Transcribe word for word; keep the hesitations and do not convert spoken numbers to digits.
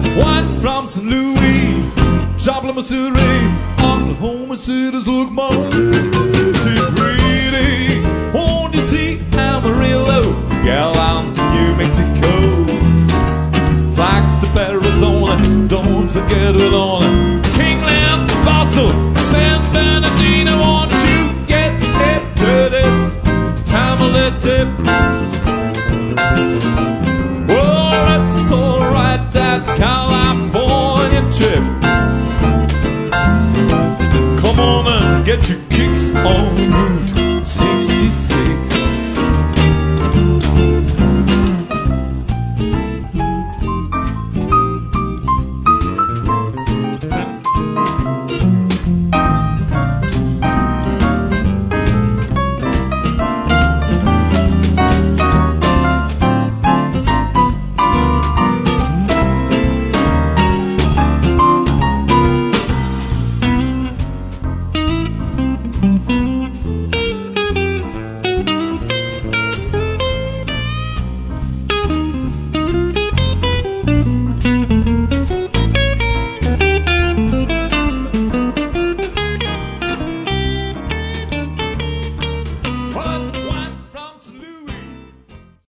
Wines from Saint Louis, Joplin, Missouri, Oklahoma City's look mighty pretty. Won't you see Amarillo, Gallant to New Mexico, Flagstaff, Arizona, don't forget it on Kingland, Boston, San Bernardino. Won't you get hip to this tamale tip? Well, it's alright, that cow